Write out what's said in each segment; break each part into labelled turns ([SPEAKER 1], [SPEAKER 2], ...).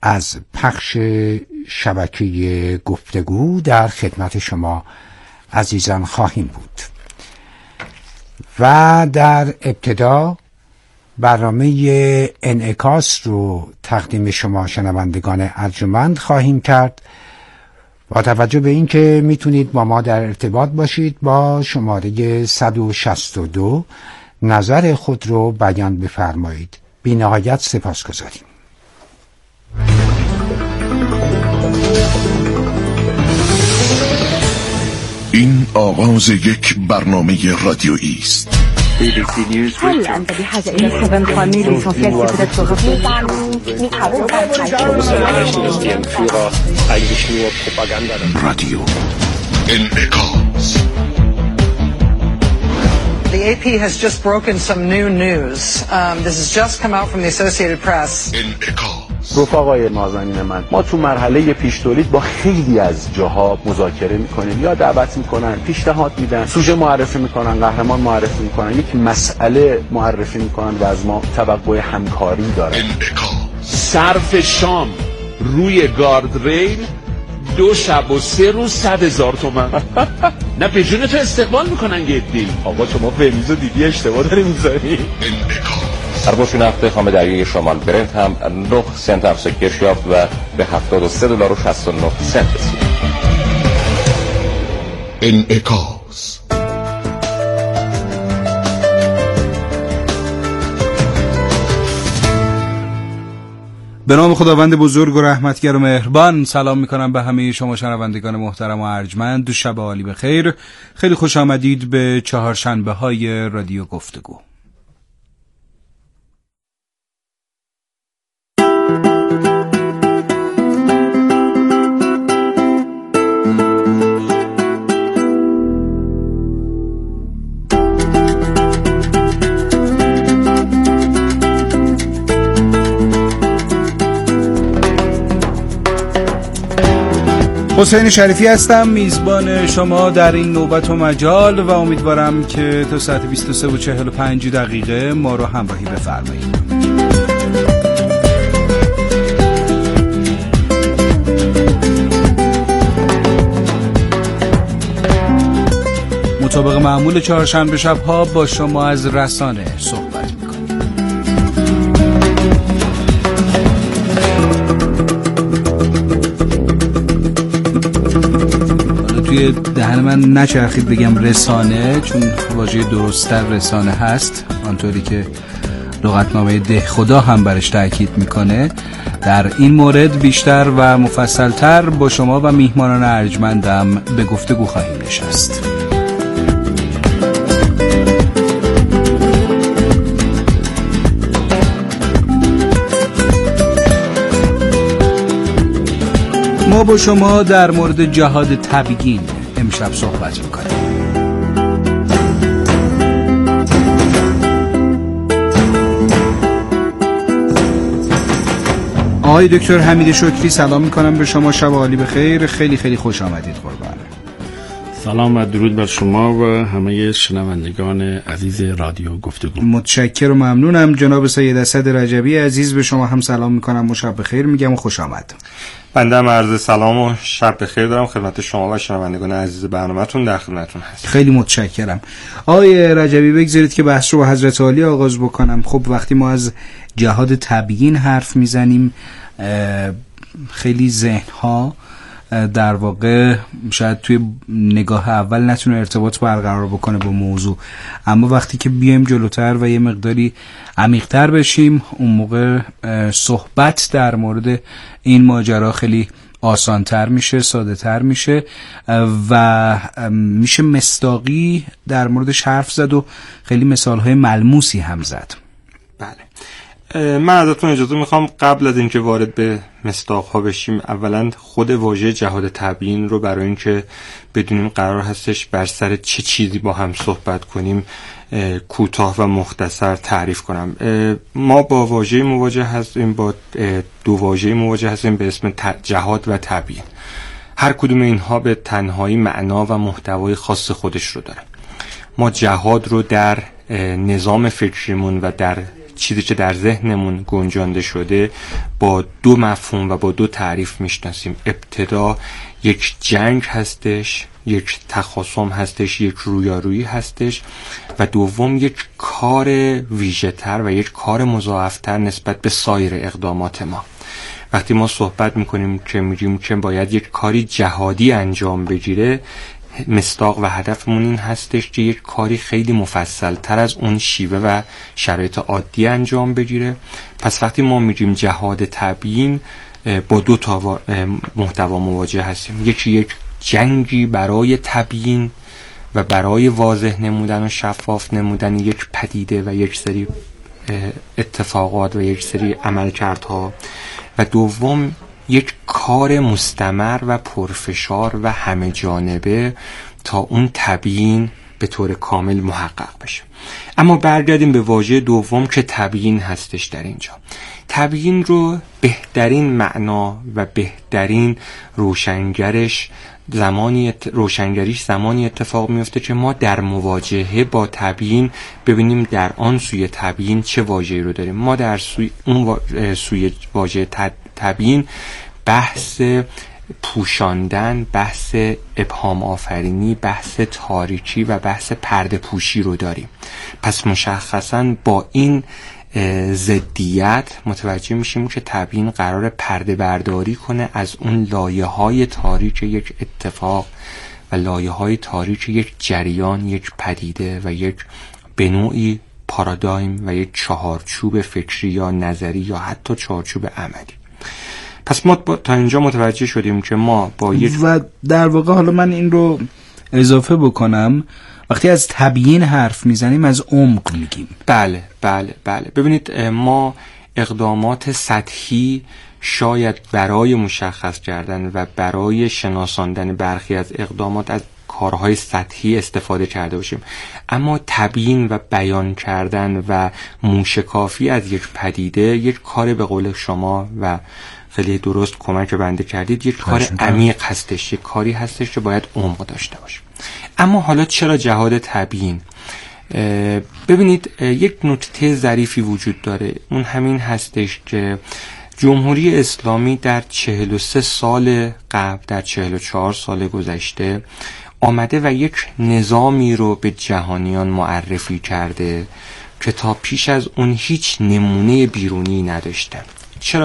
[SPEAKER 1] از پخش شبکه گفتگو در خدمت شما عزیزان خواهیم بود و در ابتدا برنامه انعکاس رو تقدیم شما شنوندگان ارجمند خواهیم کرد با توجه به این که میتونید با ما در ارتباط باشید. با شماره 162 نظر خود رو بیان بفرمایید. بی نهایت سپاسگزاریم.
[SPEAKER 2] این آغاز یک برنامه رادیویی است.
[SPEAKER 3] هل أنت بحاجة إلى استخدام قانون ليسانسيال سيكولات
[SPEAKER 2] رادیو انعکاس.
[SPEAKER 4] The AP has just broken some new news. This has just come out from the Associated Press.
[SPEAKER 5] رفقای نازنین من، ما تو مرحله پیش تولید با خیلی از جاها مذاکره میکنیم یا دعوت میکنن، پیشنهاد میدن، سوژه معرفی میکنن، قهرمان معرفی میکنن، یک مسئله معرفی میکنن و از ما توقع همکاری دارن.
[SPEAKER 6] صرف شام روی گاردریل 2 شب و 3 روز 100,000 تومان. نه پیجون تو استقبال میکنن گدی.
[SPEAKER 5] آقا شما فهمیزو دیدی اشتباه داری میذاری.
[SPEAKER 7] سربوش نفت خام دریای شمال برنت هم 9 سنت افزایش یافت و به $73.69 رسید.
[SPEAKER 2] انعکاس.
[SPEAKER 8] به نام خداوند بزرگ و رحمتگر و مهربان سلام میکنم به همه شما شنوندگان محترم و ارجمند. شب عالی بخیر. خیلی خوش آمدید به چهارشنبه های رادیو گفتگو. حسین شریفی هستم، میزبان شما در این نوبت و مجال و امیدوارم که تا ساعت 23:45 ما رو همراهی بفرمایید. مطابق معمول چهارشنبه شب‌ها با شما از رسانه صحبت می‌کنیم. توی دهن من نچرخید بگم رسانه، چون واژه درست‌تر رسانه هست، آنطوری که لغتنامه دهخدا هم برش تأکید میکنه. در این مورد بیشتر و مفصل‌تر با شما و میهمانان ارجمندم به گفتگو خواهیم نشست. ما با شما در مورد جهاد تبیین امشب صحبت میکنیم. آقای دکتر حمید شکری سلام میکنم به شما. شب عالی بخیر. خیلی خیلی خوش آمدید قربان.
[SPEAKER 9] سلام و درود بر شما و همه شنوندگان عزیز رادیو گفتگو.
[SPEAKER 8] متشکرم و ممنونم. جناب سید اسد رجبی عزیز به شما هم سلام میکنم و شب بخیر میگم و خوش آمد.
[SPEAKER 10] بنده هم عرض سلام و شب بخیر دارم خدمت شما و شنوندگان عزیز برنامه‌تون در خدمتتون هستم.
[SPEAKER 8] خیلی متشکرم. آقای رجبی بگذارید که بحث رو با حضرت عالی آغاز بکنم. خب وقتی ما از جهاد تبیین حرف میزنیم خیلی ذهن‌ها در واقع شاید توی نگاه اول نتونه ارتباط برقرار بکنه با موضوع، اما وقتی که بیایم جلوتر و یه مقداری عمیق‌تر بشیم اون موقع صحبت در مورد این ماجرا خیلی آسان‌تر میشه، ساده‌تر میشه و میشه مصداقی در موردش حرف زد و خیلی مثال‌های ملموسی هم زد.
[SPEAKER 10] بله. من ازتون اجازه میخوام قبل از اینکه وارد به مصداق‌ها بشیم اولا خود واژه جهاد تبیین رو برای اینکه بدونیم قرار هستش بر سر چه چیزی با هم صحبت کنیم کوتاه و مختصر تعریف کنم. ما با واژه مواجه هستیم، با دو واژه مواجه هستیم به اسم جهاد و تبیین. هر کدوم اینها به تنهایی معنا و محتوای خاص خودش رو داره. ما جهاد رو در نظام فکریمون و در چیزی که در ذهنمون گنجانده شده با دو مفهوم و با دو تعریف میشناسیم. ابتدا یک جنگ هستش، یک تخاصم هستش، یک رویارویی هستش، و دوم یک کار ویژه‌تر و یک کار مضاعفتر نسبت به سایر اقدامات ما. وقتی ما صحبت میکنیم که میگیم که باید یک کاری جهادی انجام بگیره، مصداق و هدفمون این هستش که یک کاری خیلی مفصل تر از اون شیوه و شرایط عادی انجام بگیره. پس وقتی ما میگیم جهاد تبیین، با دو تا محتوا مواجه هستیم. یکی یک جنگی برای تبیین و برای واضح نمودن و شفاف نمودن یک پدیده و یک سری اتفاقات و یک سری عملکردها، و دوم یک کار مستمر و پرفشار و همه جانبه تا اون تبیین به طور کامل محقق بشه. اما برگردیم به واژه دوم که تبیین هستش. در اینجا تبیین رو بهترین معنا و بهترین روشنگریش زمانی اتفاق میفته که ما در مواجهه با تبیین ببینیم در آن سوی تبیین چه واژه‌ای رو داریم. ما در سوی واژه تبیین بحث پوشاندن، بحث ابهام آفرینی، بحث تاریکی و بحث پرده پوشی رو داریم. پس مشخصاً با این ضدیت متوجه میشیم که تبیین قرار پرده برداری کنه از اون لایه‌های تاریک یک اتفاق و لایه‌های تاریک یک جریان، یک پدیده و یک به نوعی پارادایم و یک چهارچوب فکری یا نظری یا حتی چهارچوب عملی. پس ما تا اینجا متوجه شدیم که ما با یک
[SPEAKER 8] و در واقع حالا من این رو اضافه بکنم، وقتی از تبیین حرف میزنیم از عمق میگیم.
[SPEAKER 10] بله. ببینید ما اقدامات سطحی شاید برای مشخص کردن و برای شناساندن برخی از اقدامات از کارهای سطحی استفاده کرده باشیم، اما تبیین و بیان کردن و موشکافی از یک پدیده یک کار به قول شما و خیلی درست کمک بنده کردید، یک کار عمیق هستش، یک کاری هستش که باید عمق داشته باشه. اما حالا چرا جهاد تبیین؟ ببینید یک نکته ظریفی وجود داره، اون همین هستش که جمهوری اسلامی در 43 سال قبل، در 44 سال گذشته آمده و یک نظامی رو به جهانیان معرفی کرده که تا پیش از اون هیچ نمونه بیرونی نداشته. چرا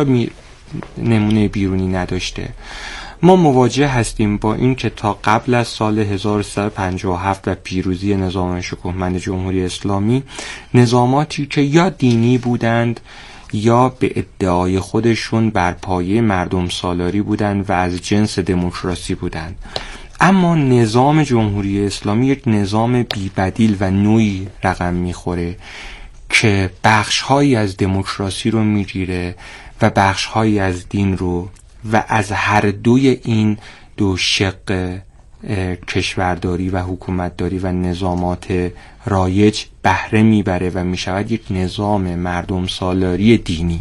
[SPEAKER 10] نمونه بیرونی نداشته؟ ما مواجه هستیم با این که تا قبل از سال 1357 و پیروزی نظام شکوهمند جمهوری اسلامی، نظاماتی که یا دینی بودند یا به ادعای خودشون بر پایه مردم سالاری بودند و از جنس دموکراسی بودند. اما نظام جمهوری اسلامی یک نظام بی‌بدیل و نوعی رقم میخوره که بخش‌هایی از دموکراسی رو میگیره و بخش‌هایی از دین رو، و از هر دوی این دو شق کشورداری و حکومتداری و نظامات رایج بهره میبره و میشود یک نظام مردم سالاری دینی.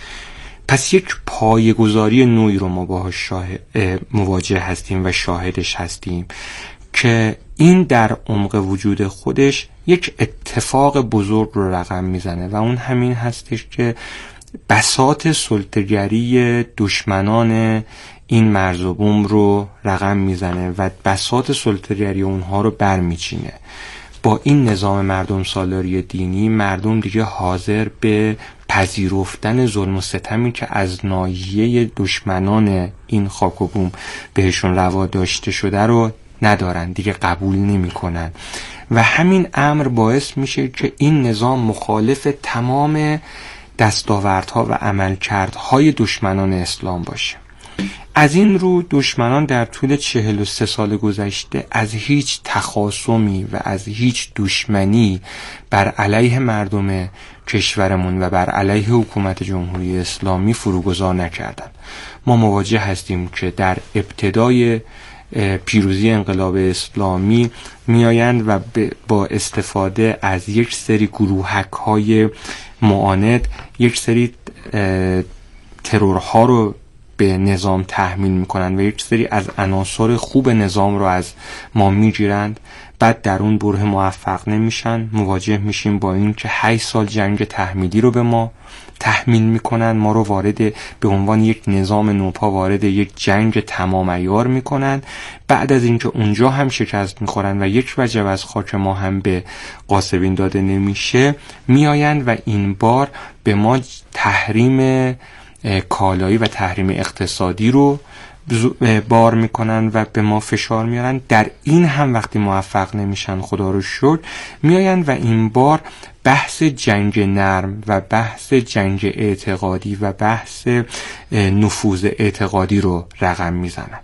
[SPEAKER 10] پس یک پایه‌گذاری نوعی رو ما باهاش مواجه هستیم و شاهدش هستیم که این در عمق وجود خودش یک اتفاق بزرگ رو رقم میزنه و اون همین هستش که بساط سلطه‌گری دشمنان این مرز و بوم رو رقم میزنه و بساط سلطه‌گری اونها رو برمیچینه. با این نظام مردم سالاری دینی مردم دیگه حاضر به پذیرفتن ظلم و ستمی که از ناحیه دشمنان این خاک و بوم بهشون روا داشته شده رو ندارن، دیگه قبول نمی کنن و همین امر باعث میشه که این نظام مخالف تمام دستاوردها و عملکردهای دشمنان اسلام باشه. از این رو دشمنان در طول 43 سال گذشته از هیچ تخاصمی و از هیچ دشمنی بر علیه مردم کشورمون و بر علیه حکومت جمهوری اسلامی فروگذار نکردن. ما مواجه هستیم که در ابتدای پیروزی انقلاب اسلامی میآیند و با استفاده از یک سری گروهک‌های معاند یک سری ترورها رو به نظام تحمیل میکنن و یک سری از عناصر خوب نظام رو از ما میگیرند، بعد در اون بره موفق نمیشن، مواجه میشیم با این که 8 سال جنگ تحمیلی رو به ما تحمیل میکنن، ما رو وارد به عنوان یک نظام نوپا وارد یک جنگ تمام عیار میکنن. بعد از اینکه اونجا هم شکست میخورن و یک وجب از خاک ما هم به قاسبین داده نمیشه، میآیند و این بار به ما تحریم کالایی و تحریم اقتصادی رو بار میکنن و به ما فشار میارن. در این هم وقتی موفق نمیشن، خدا رو شکر، میآیند و این بار بحث جنگ نرم و بحث جنگ اعتقادی و بحث نفوذ اعتقادی رو رقم میزنند.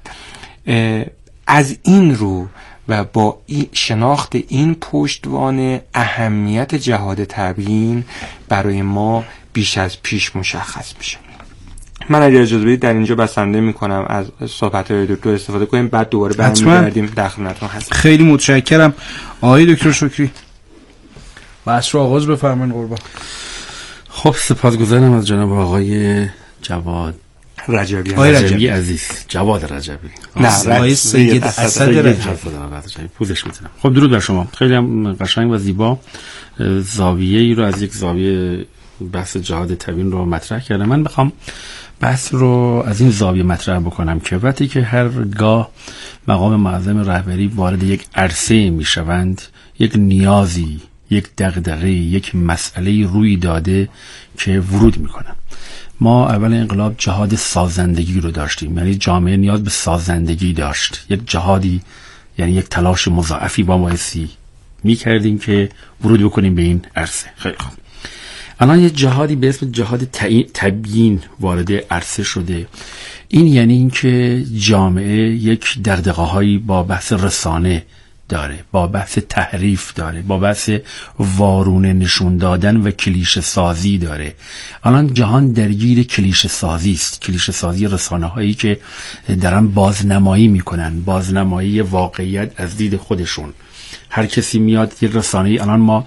[SPEAKER 10] از این رو و با شناخت این پشتوانه اهمیت جهاد تبیین برای ما بیش از پیش مشخص میشه. من اگر اجازه بدید در اینجا بسنده میکنم از صحبت‌های دکتر استفاده کنیم، بعد دوباره برمیگردیم در خدمتتون هستم.
[SPEAKER 8] خیلی متشکرم آقای دکتر شکری. بحث رو آغاز بفرمایید قربان.
[SPEAKER 9] خب سپاسگزارم از جناب آقای جواد
[SPEAKER 10] رجبی
[SPEAKER 9] عزیز، جواد رجبی،
[SPEAKER 8] نه آقای سید اسد رجبی،
[SPEAKER 9] پوزش می‌کنم. خب درود بر شما. خیلی هم قشنگ و زیبا زاویه‌ای رو از یک زاویه بحث جهاد تبیین رو مطرح کردم. من بخوام بحث رو از این زاویه مطرح بکنم که وقتی که هرگاه مقام معظم رهبری وارد یک عرصه میشوند، یک نیازی، یک دغدغه، یک مسئله روی داده که ورود میکنن. ما اول انقلاب جهاد سازندگی رو داشتیم، یعنی جامعه نیاز به سازندگی داشت. یک جهادی یعنی یک تلاش مضاعفی با بایستی میکردیم که ورود بکنیم به این عرصه. خیلی خوب، الان یه جهادی به اسم جهاد تبیین وارد عرصه شده. این یعنی این که جامعه یک دغدغه‌هایی با بحث رسانه داره، با بحث تحریف داره، با بحث وارونه نشون دادن و کلیشه سازی داره. الان جهان درگیر کلیشه سازی است، کلیشه سازی رسانه هایی که دارن بازنمایی میکنن، بازنمایی واقعیت از دید خودشون. هر کسی میاد یک رسانه‌ای، الان ما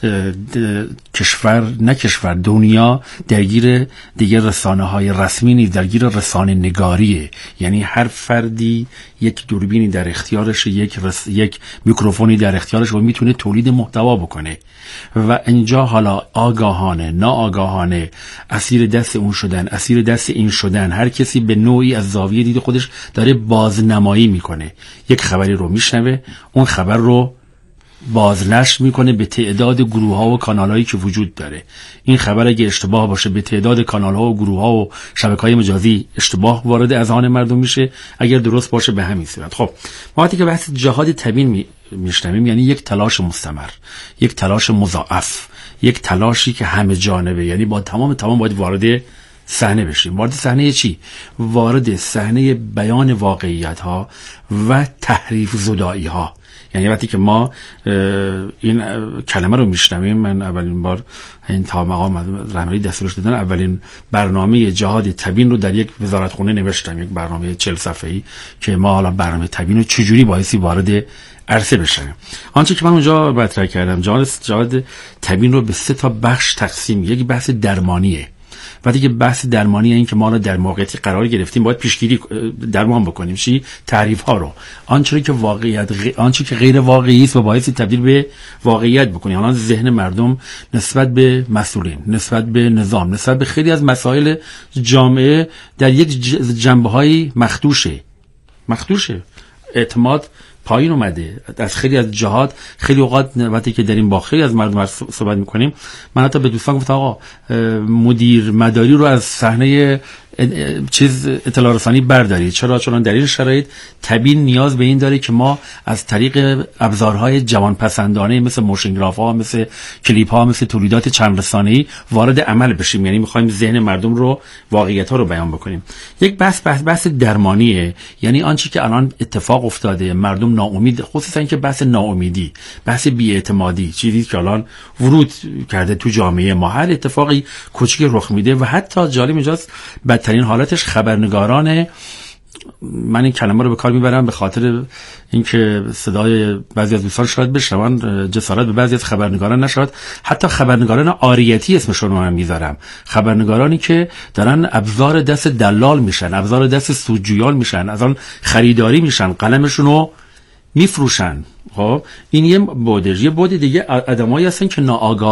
[SPEAKER 9] دنیا درگیر دیگه رسانه‌های رسمی نیست، درگیر رسانه نگاریه. یعنی هر فردی یک دوربینی در اختیارش، یک میکروفونی در اختیارش و میتونه تولید محتوا بکنه و اینجا حالا آگاهانه ناآگاهانه اسیر دست اون شدن، اسیر دست این شدن. هر کسی به نوعی از زاویه دید خودش داره بازنمایی میکنه. یک خبری رو میشنوه، اون خبر رو بازنشر میکنه به تعداد گروه ها و کانال هایی که وجود داره. این خبر اگه اشتباه باشه به تعداد کانال ها و گروه ها و شبکه های مجازی اشتباه وارد اذهان مردم میشه، اگر درست باشه به همین صورت. خب ما وقتی که بحث جهاد تبیین میشنویم، یعنی یک تلاش مستمر، یک تلاش مضاعف، یک تلاشی که همه جانبه، یعنی با تمام باید وارد صحنه بشیم. وارد صحنه چی؟ وارد صحنه بیان واقعیت ها و تحریف زدایی ها. یعنی وقتی که ما این کلمه رو میشنویم، من اولین بار این تا مقام رهبری دستورش دادن اولین برنامه جهاد تبیین رو در یک وزارتخونه نوشتم، یک برنامه 40 صفحه‌ای که ما حالا برنامه تبیین رو چجوری بایستی وارد عرصه بشیم. آنچه که من اونجا مطرح کردم، جهاد تبیین رو به 3 تا بخش تقسیم. یک بحث درمانیه. وقتی که بحث درمانی این که ما در موقعیتی قرار گرفتیم باید پیشگیری درمان بکنیم. چی؟ تعریف ها رو، آنچه که آنچه که غیر واقعی است و باعث تبدیل به واقعیت بکنیم. الان ذهن مردم نسبت به مسئولین، نسبت به نظام، نسبت به خیلی از مسائل جامعه در یک جنبه‌های مخدوشه. اعتماد پایین اومده از خیلی از جهات. خیلی اوقات وقتی که داریم با خیلی از مردم صحبت میکنیم، من حتی به دوستان گفتم آقا مدیر مداری رو از صحنه اطلاع رسانی بردارید. چرا؟ چون در این شرایط تبیین نیاز به این داره که ما از طریق ابزارهای جوانپسندانه مثل موشنگراف ها، مثل کلیپ ها، مثل تولیدات چند رسانه‌ای وارد عمل بشیم. یعنی میخوایم ذهن مردم رو، واقعیت ها رو بیان بکنیم. یک بحث درمانیه، یعنی آنچه که الان اتفاق افتاده، مردم ناامید، خصوصا که بحث ناامیدی، بحث بی‌اعتمادی، چیزی که الان ورود کرده تو جامعه ما. هر اتفاقی کوچیک رخ میده و حتی جالب اینجاست بدترین حالتش خبرنگاران من این کلمه رو به کار میبرم به خاطر اینکه صدای بعضی از دوستان شاید بشنون، جسارت به بعضی از خبرنگاران نشود. حتی خبرنگاران عاریتی اسمشون رو من میذارم، خبرنگارانی که دارن ابزار دست دلال میشن، ابزار دست سودجویان میشن، از آن خریداری میشن، قلمشون رو میفروشن. خب این یه بود دیگه آدمایی هستن که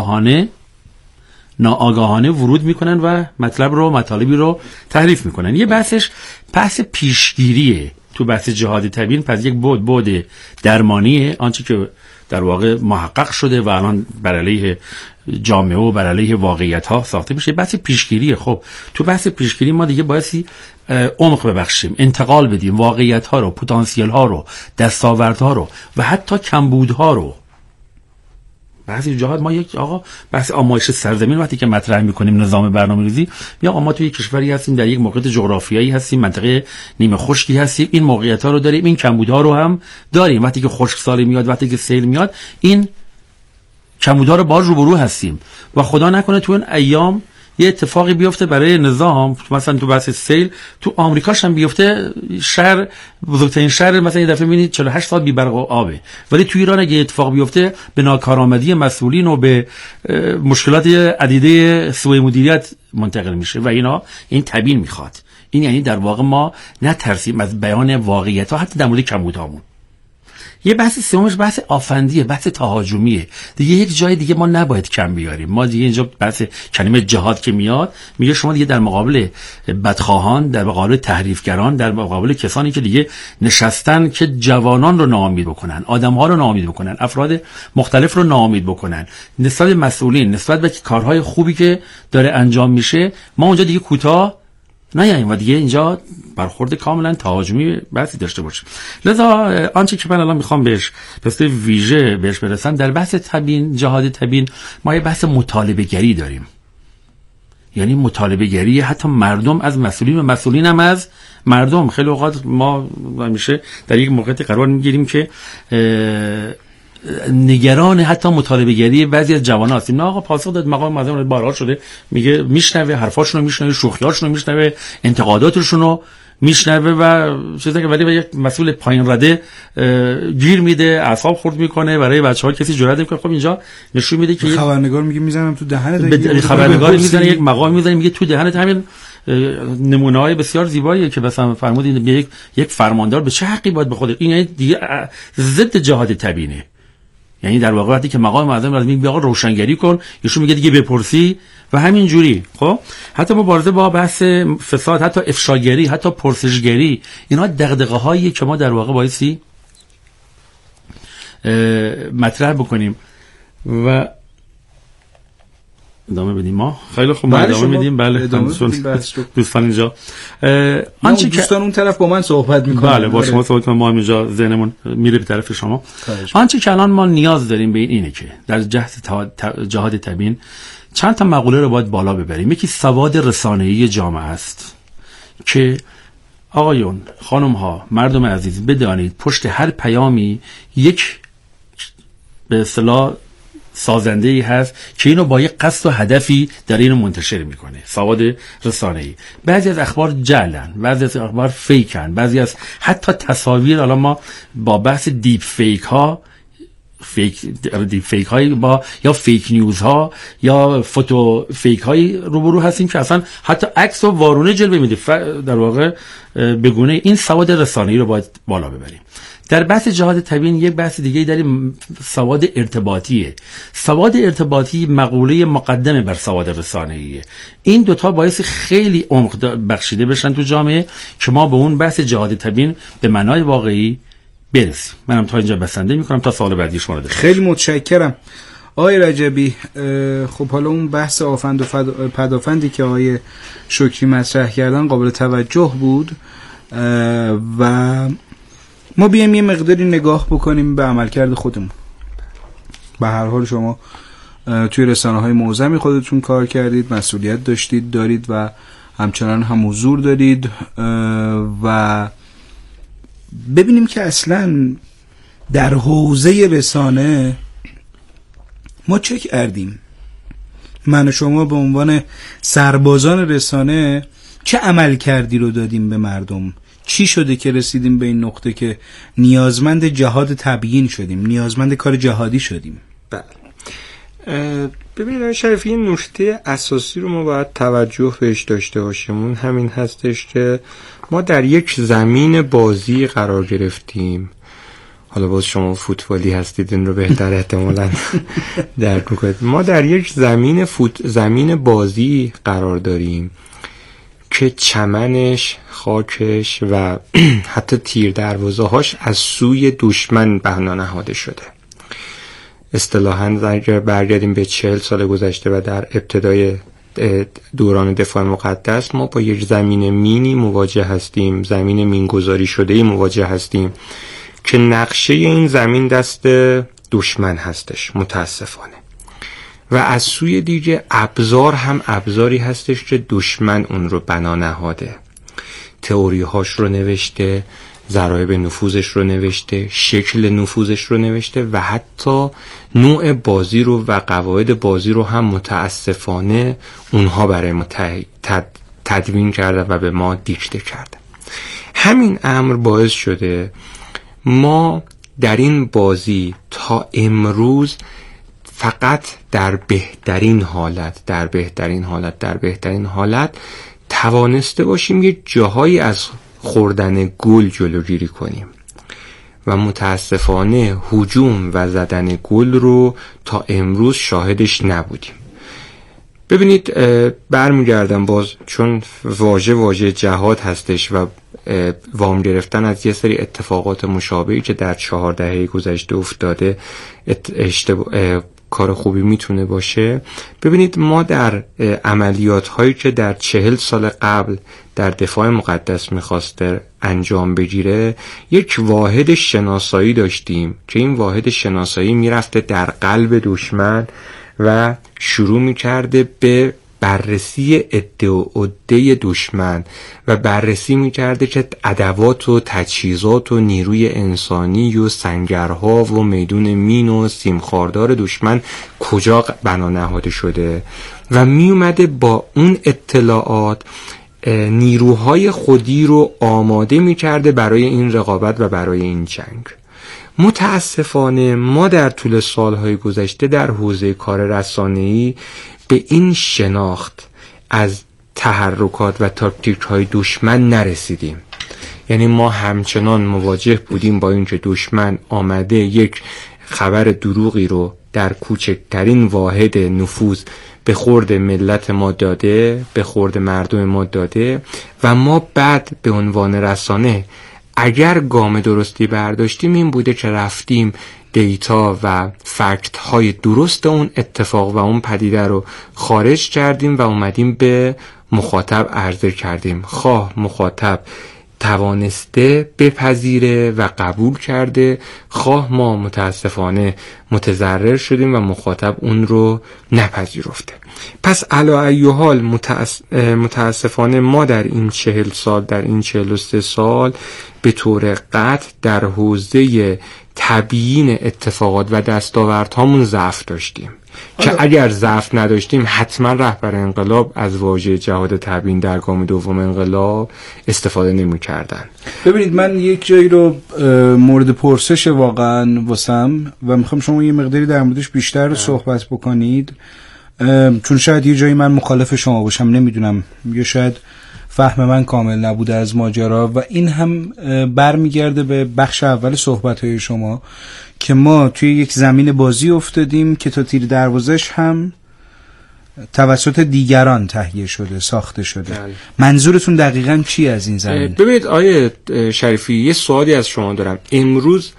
[SPEAKER 9] ناآگاهانه ورود میکنن و مطالبی رو تحریف میکنن. یه بحث پیشگیریه تو بحث جهاد تبیین. پس یک بود درمانیه، آنچه که در واقع محقق شده و الان بر علیه جامعه و بر علیه واقعیت ها ساخته میشه. بحث پیشگیریه. خب تو بحث پیشگیری ما دیگه بایستی عمق ببخشیم، انتقال بدیم واقعیت ها رو، پتانسیل ها رو، دستاوردها رو و حتی کمبودها رو. بعضی جاها ما یک بحث آمایش سرزمین وقتی که مطرح میکنیم، نظام برنامه‌ریزی، یا ما توی کشوری هستیم، در یک موقعیت جغرافیایی هستیم، منطقه نیمه خشکی هستیم، این موقعیت‌ها رو داریم، این کمبودها رو هم داریم. وقتی که خشکسالی میاد، وقتی که سیل میاد، این کمبودها رو باهاش روبرو هستیم و خدا نکنه تو این ایام یه اتفاقی بیفته برای نظام، مثلا تو بحث سیل تو آمریکاش هم بیفته، شهر بزرگترین شهر مثلا یه دفعه میبینید 48 ساعت بی برق و آبه، ولی تو ایران اگه اتفاق بیفته به ناکارآمدی مسئولین و به مشکلات عدیده سوء مدیریت منتقل میشه و این تبیین میخواد. این یعنی در واقع ما نترسیم از بیان واقعیت ها، حتی در مورد کمبودهامون. یه بحث سومش بحث آفندیه، بحث تهاجمیه. دیگه یک جای دیگه ما نباید کم بیاریم. ما دیگه اینجا بحث کلمه جهاد که میاد، میگه شما دیگه در مقابل بدخواهان، در مقابل تحریفگران، در مقابل کسانی که دیگه نشستن که جوانان رو ناامید بکنن، آدم‌ها رو ناامید بکنن، افراد مختلف رو ناامید بکنن، نسبت به مسئولین، نسبت به کارهای خوبی که داره انجام میشه، ما اونجا دیگه کوتاه نه و دیگه اینجا برخورد کاملا تهاجمی بحثی داشته باشیم. لذا آنچه که من الان میخوام بهش بحث ویژه بهش برسم، در بحث تبیین، جهاد تبیین، ما یه بحث مطالبه گری داریم. یعنی مطالبه گری حتی مردم از مسئولین و مسئولین هم از مردم. خیلی اوقات ما همیشه در یک موقعیت قرار میگیریم که نگران حتی مطالبه گری بعضی از جوانان هستیم. نه آقا پاسخ داد، مقام معظم بارها شده میگه، میشنوه حرفاشون رو، میشنوه شوخیاشون رو، میشنوه انتقاداتشون رو میشنوه و چیزی که ولی یک مسئول پایین رده گیر میده، اعصاب خورد میکنه، برای بچه‌ها کسی جرئت نمیکنه. خب اینجا نشون میده که
[SPEAKER 8] خبرنگار میگه میزنم تو دهنت،
[SPEAKER 9] خبرنگار میزنه یک مقام میزنه میگه تو دهنت. همین نمونه‌های بسیار زیباییه که مثلا فرمودین یک فرماندار به چه حقی باید به خود این، یعنی دیگه ضد جهاد تبیینه. یعنی در واقع وقتی که مقام معظم از میگه آقا روشنگری کن، ایشون میگه دیگه بپرسی و همین جوری. خب حتی مبارزه با بحث فساد، حتی افشاگری، حتی پرسشگری، اینا دغدغه‌هایی که ما در واقع بایستی مطرح بکنیم و ادامه بدیم. ما خیلی خوب ادامه میدیم. بله دوستان اینجا
[SPEAKER 8] آنچه که دوستان اون طرف با من صحبت میکنن،
[SPEAKER 9] بله با شما صحبت کنم، ما اینجا ذهنمون میره به طرف شما. آنچه که الان ما نیاز داریم به اینه که در جهاد تبیین چند تا مقوله رو باید بالا ببریم. یکی سواد رسانه‌ای جامعه است که آقایون، خانم ها، مردم عزیز بدانید پشت هر پیامی یک به اصطلاح سازنده‌ای هست که اینو با یک قصد و هدفی در اینو منتشر میکنه. سواد رسانه‌ای. بعضی از اخبار جعلن، بعضی از اخبار فیکن، بعضی از حتی تصاویر. الان ما با بحث دیپ فیک های با یا فیک نیوز ها یا فوتو فیک های روبرو هستیم که اصلا حتی عکس و وارونه جلوه میده. در واقع بگونه این سواد رسانه‌ای رو باید بالا ببریم. در بحث جهاد تبیین یک بحث دیگه داریم، سواد ارتباطیه. سواد ارتباطی مقوله مقدمه بر سواد رسانه‌ایه. این دوتا باعث خیلی عمق بخشیده بشن تو جامعه که ما به اون بحث جهاد تبیین به معنای واقعی برسیم. منم تا اینجا بسنده میکنم تا سوال بعدی شما رو.
[SPEAKER 8] خیلی متشکرم آقای رجبی. خب حالا اون بحث آفند و پدافندی که آقای شکری مطرح کردن قابل توجه بود و ما بیایم یه مقداری نگاه بکنیم به عملکرد خودمون. به هر حال شما توی رسانه‌های معظمی خودتون کار کردید، مسئولیت دارید و همچنان هم حضور دارید و ببینیم که اصلا در حوزه رسانه ما چه کردیم. من و شما به عنوان سربازان رسانه چه عمل کردی رو دادیم به مردم، چی شده که رسیدیم به این نقطه که نیازمند جهاد تبیین شدیم، نیازمند کار جهادی شدیم؟
[SPEAKER 10] بله. ببینید شریفی، یه نکته اساسی رو ما باید توجه بهش داشته باشیم، اون همین هستش که ما در یک زمین بازی قرار گرفتیم. حالا باز شما فوتبالی هستید این رو بهتر احتمالاً درک می‌کنید. ما در یک زمین بازی قرار داریم که چمنش، خاکش و حتی تیر دروازه‌هاش از سوی دشمن بنا نهاده شده. اصطلاحاً اگر برگردیم به 40 سال گذشته و در ابتدای دوران دفاع مقدس، ما با یک زمین مینی مواجه هستیم، زمین مینگذاری شده‌ای مواجه هستیم که نقشه این زمین دست دشمن هستش متاسفانه، و از سوی دیگه ابزار هم ابزاری هستش که دشمن اون رو بنا نهاده، تئوری هاش رو نوشته، ضرایب نفوذش رو نوشته، شکل نفوذش رو نوشته و حتی نوع بازی رو و قواعد بازی رو هم متاسفانه اونها برای ما تدوین کرده و به ما دیکته کرده. همین امر باعث شده ما در این بازی تا امروز فقط در بهترین حالت توانسته باشیم یک جاهایی از خوردن گل جلوگیری کنیم و متاسفانه هجوم و زدن گل رو تا امروز شاهدش نبودیم. ببینید، برمیگردم باز چون واژه جهاد هستش و وام گرفتن از یه سری اتفاقات مشابهی که در 4 دهه گذشته افتاده کار خوبی میتونه باشه. ببینید، ما در عملیات هایی که در 40 سال قبل در دفاع مقدس میخواسته انجام بگیره، یک واحد شناسایی داشتیم که این واحد شناسایی میرفته در قلب دشمن و شروع میکرده به بررسی عده دشمن و بررسی میکرده که ادوات و تجهیزات و نیروی انسانی و سنگرها و میدون مین و سیمخاردار دشمن کجا بنا نهاده شده و میومده با اون اطلاعات نیروهای خودی رو آماده میکرده برای این رقابت و برای این جنگ. متاسفانه ما در طول سالهای گذشته در حوزه کار رسانه‌ای به این شناخت از تحرکات و تاکتیک‌های دشمن نرسیدیم. یعنی ما همچنان مواجه بودیم با اینکه دشمن آمده یک خبر دروغی رو در کوچکترین واحد نفوذ به خورد ملت ما داده، به خورد مردم ما داده و ما بعد به عنوان رسانه اگر گام درستی برداشتیم این بوده که رفتیم دیتا و فکت های درست اون اتفاق و اون پدیده رو خارج کردیم و اومدیم به مخاطب عرضه کردیم. خواه مخاطب توانسته بپذیره و قبول کرده، خواه ما متاسفانه متضرر شدیم و مخاطب اون رو نپذیرفته. پس علی ای حال متاسفانه ما در این 40 سال، در این 43 سال به طور قطع در حوزه تبیین اتفاقات و دستاوردهامون ضعف داشتیم که اگر ضعف نداشتیم حتما رهبر انقلاب از واژه جهاد تبیین در گام دوم انقلاب استفاده نمی‌کردن.
[SPEAKER 8] ببینید، من یک جایی رو مورد پرسش واقعا واسم و میخوام شما یه مقداری در موردش بیشتر رو صحبت بکنید، چون شاید یه جایی من مخالف شما باشم، نمیدونم، یا شاید فهم من کامل نبوده از ماجرا و این هم برمیگرده به بخش اول صحبت‌های شما که ما توی یک زمین بازی افتادیم که تا تیر دروازش هم توسط دیگران تهیه شده، ساخته شده. منظورتون دقیقاً چی از این زمین؟
[SPEAKER 10] ببینید آیه شریفی، یه سوالی از شما دارم. امروز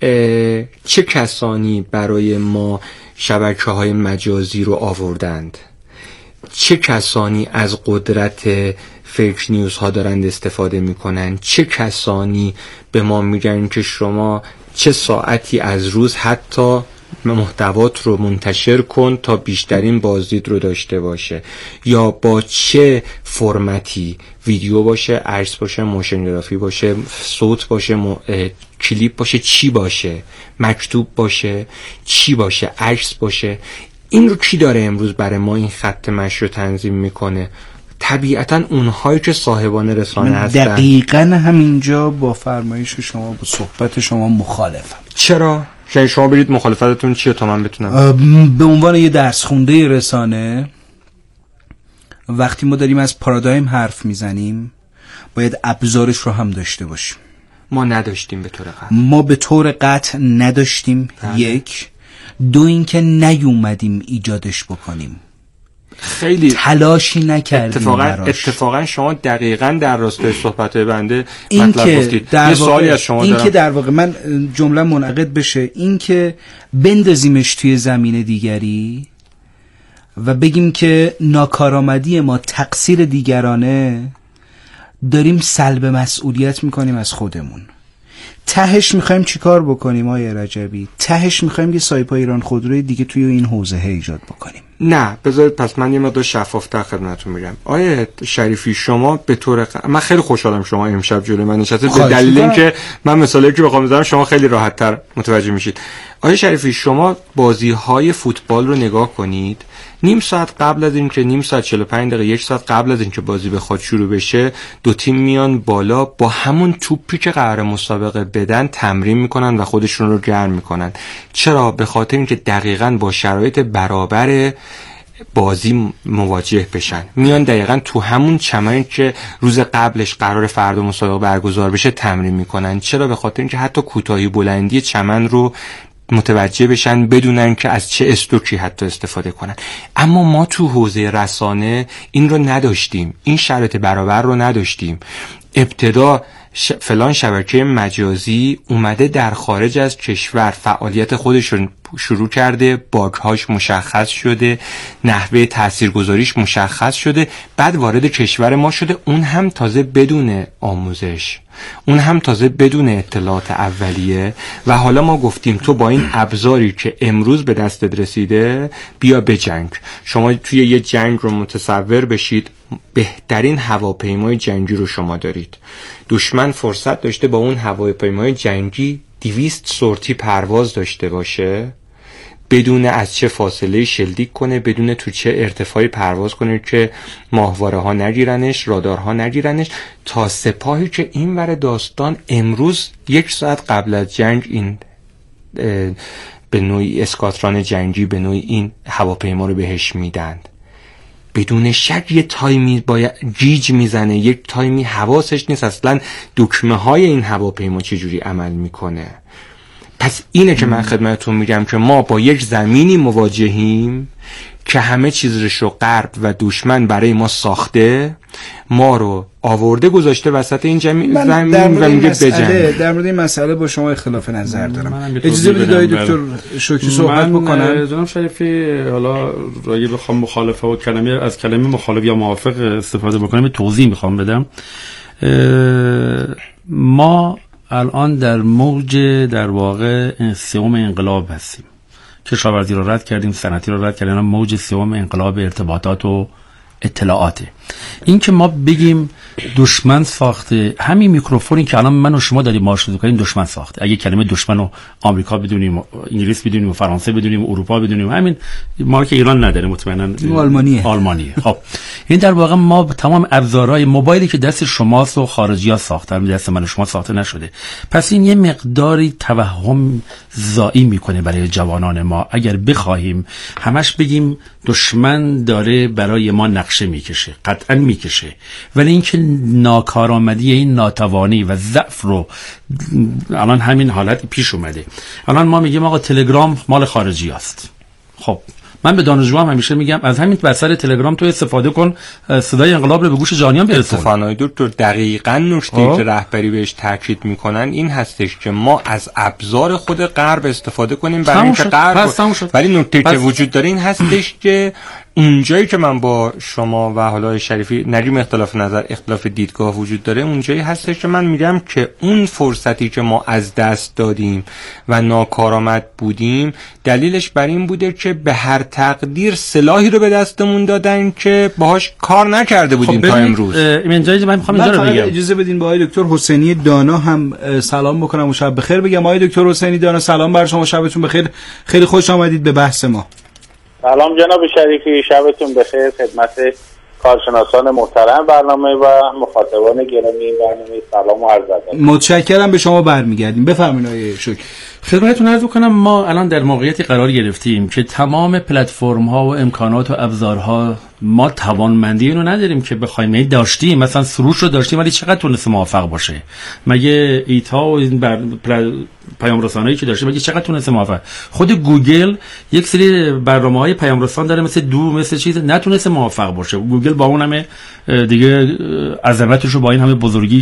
[SPEAKER 10] چه کسانی برای ما شبکه‌های مجازی رو آوردند؟ چه کسانی از قدرت فیک نیوز ها دارند استفاده میکنن؟ چه کسانی به ما میگن که شما چه ساعتی از روز حتی محتوات رو منتشر کن تا بیشترین بازدید رو داشته باشه، یا با چه فرمتی، ویدیو باشه، عکس باشه، موشن گرافی باشه، صوت باشه، کلیپ باشه، چی باشه، مکتوب باشه، چی باشه، عکس باشه، این رو کی داره امروز برای ما این خط مشی رو تنظیم میکنه؟ طبیعتا اونهایی که صاحبان رسانه هستن.
[SPEAKER 8] دقیقاً همینجا با فرمایش شما، با صحبت شما مخالفم.
[SPEAKER 10] چرا؟ یعنی شما برید مخالفتتون چیه تا من بتونم؟
[SPEAKER 8] به عنوان یه درس خونده رسانه، وقتی ما داریم از پارادایم حرف میزنیم باید ابزارش رو هم داشته باشیم.
[SPEAKER 10] ما نداشتیم به طور قطع.
[SPEAKER 8] ما به طور قطع نداشتیم. یک. دو اینکه نیومدیم ایجادش بکنیم،
[SPEAKER 10] خیلی
[SPEAKER 8] تلاشی نکردیم براش.
[SPEAKER 10] اتفاقا شما دقیقاً در راستای صحبت بنده مطلب گفتید. یه سوالی از شما دارم.
[SPEAKER 8] این که در واقع من جمله منعقد بشه، این که بندازیمش توی زمین دیگری و بگیم که ناکارآمدی ما تقصیر دیگرانه، داریم سلب مسئولیت میکنیم از خودمون. تهش میخوایم چیکار بکنیم آیه رجبی؟ تهش میخوایم یه سایپا ایران خودروی دیگه توی این حوزه ایجاد بکنیم.
[SPEAKER 10] نه بذارید پس من یه مقدار شفافتر خدمتتون میگم. آیه شریفی شما به طور من خیلی خوشحالم شما امشب جلوی من نشستید، به دلیل اینکه من مثالی که بخوام بزنم شما خیلی راحت‌تر متوجه میشید. آیه شریفی شما بازی‌های فوتبال رو نگاه کنید، نیم ساعت قبل از اینکه، نیم ساعت 45 دقیقه، یک ساعت قبل از اینکه بازی بخواد شروع بشه، دو تیم میان بالا با همون توپی که قرار مسابقه بدن تمرین میکنن و خودشون رو گرم میکنن. چرا؟ به خاطر اینکه دقیقاً با شرایط برابر بازی مواجه بشن. میان دقیقاً تو همون چمنی که روز قبلش قرار فردا مسابقه برگزار بشه تمرین میکنن. چرا؟ به خاطر اینکه حتی کوتاهی بلندی چمن رو متوجه بشن، بدونن که از چه استوکی حتی استفاده کنن. اما ما تو حوزه رسانه این رو نداشتیم، این شرایط برابر رو نداشتیم. ابتدا فلان شبکه مجازی اومده در خارج از کشور فعالیت خودش رو شروع کرده، باگ‌هاش مشخص شده، نحوه تاثیرگذاریش مشخص شده، بعد وارد کشور ما شده، اون هم تازه بدون آموزش، اون هم تازه بدون اطلاعات اولیه. و حالا ما گفتیم تو با این ابزاری که امروز به دستت رسیده بیا بجنگ. شما توی یه جنگ رو متصور بشید، بهترین هواپیمای جنگی رو شما دارید. دشمن فرصت داشته با اون هواپیمای جنگی 200 سورتی پرواز داشته باشه، بدون از چه فاصله شلیک کنه، بدون تو چه ارتفاعی پرواز کنه که ماهواره ها نگیرنش، رادارها نگیرنش، تا سپاهی که این ور داستان امروز 1 ساعت قبل از جنگ این به نوعی اسکاتران جنگی، به نوعی این هواپیما رو بهش میدند. بدون شک یه تایمی باید گیج میزنه، یک تایمی حواسش نیست اصلا دکمه های این هواپیما چجوری عمل میکنه. پس اینه که من خدمتتون میگم که ما با یک زمینی مواجهیم که همه چیزش رو غرب و دشمن برای ما ساخته، ما رو آورده گذاشته وسط این زمین و میگه بجنگ.
[SPEAKER 8] در مورد این مسئله با شما اختلاف نظر دارم. اجازه بدید آقای دکتر شکری صحبت بکنم.
[SPEAKER 9] جناب شریفی حالا اگه بخوام مخالفه و از کلمه مخالف یا موافق استفاده بکنم توضیح میخوام بدم. ما الان در موج در واقع سوم انقلاب هستیم. کشاورزی رو رد کردیم، صنعتی رو رد کردیم، موج سوم انقلاب ارتباطات و اطلاعاته. این که ما بگیم دشمن ساخته، همین میکروفونی که الان من و شما داریم مارشد می‌کنیم دشمن ساخته. اگه کلمه دشمن رو آمریکا بدونیم، انگلیس بدونیم، فرانسه بدونیم، اروپا بدونیم، همین مارک ایران نداره مطمئنا، آلمانیه. خب این در واقع ما تمام ابزارهای موبایلی که دست شماست و خارجی‌ها ساختن، دست من و شما ساخته نشده. پس این یه مقداری توهم زایی میکنه برای جوانان ما. اگر بخواهیم همش بگیم دشمن داره برای ما نقشه میکشه، قطعا میکشه، ولی اینکه ناکارآمدی، این ناتوانی و ضعف رو الان همین حالت پیش اومده. الان ما میگیم آقا تلگرام مال خارجی است. خب من به دانشجوام همیشه میگم از همین وسایل تلگرام تو استفاده کن، صدای انقلاب رو به گوش جهانیان برسون.
[SPEAKER 10] فنای دکتر دقیقاً نکته‌ای که رهبری بهش تاکید میکنن این هستش که ما از ابزار خود غرب استفاده کنیم برای اینکه غرب، ولی نکته‌ای که وجود داره این هستش که اونجایی که من با شما و حالا شریفی نریم اختلاف نظر، اختلاف دیدگاه وجود داره، اونجایی هستش که من میگم که اون فرصتی که ما از دست دادیم و ناکارآمد بودیم دلیلش بر این بوده که به هر تقدیر سلاحی رو به دستمون دادن که باهاش کار نکرده بودیم تا امروز.
[SPEAKER 8] من میخوام اینجا رو بگم. اجازه بدین با آقای دکتر حسینی دانا هم سلام بکنم و شب بخیر بگم. آقای دکتر حسینی دانا سلام بر شما، شبتون بخیر. خیلی خوش آمدید به بحث ما.
[SPEAKER 11] سلام جناب شریفی، شبتون بخیر. خدمت کارشناسان محترم برنامه و مخاطبان گرامی این برنامه سلام و عرض ادب.
[SPEAKER 8] متشکرم، به شما برمیگردیم. بفرمایید آقای شکری.
[SPEAKER 9] خدمتتون عرض کنم ما الان در موقعیتی قرار گرفتیم که تمام پلتفرم ها و امکانات و ابزارها ما توانمندی اینو نداریم که بخوایم داشتیم، مثلا سروش رو داشتیم ولی چقدر تونسته موفق باشه؟ مگه ایتا و این پیام رسانه‌ای که داشته مگه چقدر تونسته موفق؟ خود گوگل یک سری برنامه‌های پیام رسان داره مثل مثل چیز نتونسته موفق باشه. گوگل با اون همه دیگه عظمتش رو با این همه بزرگی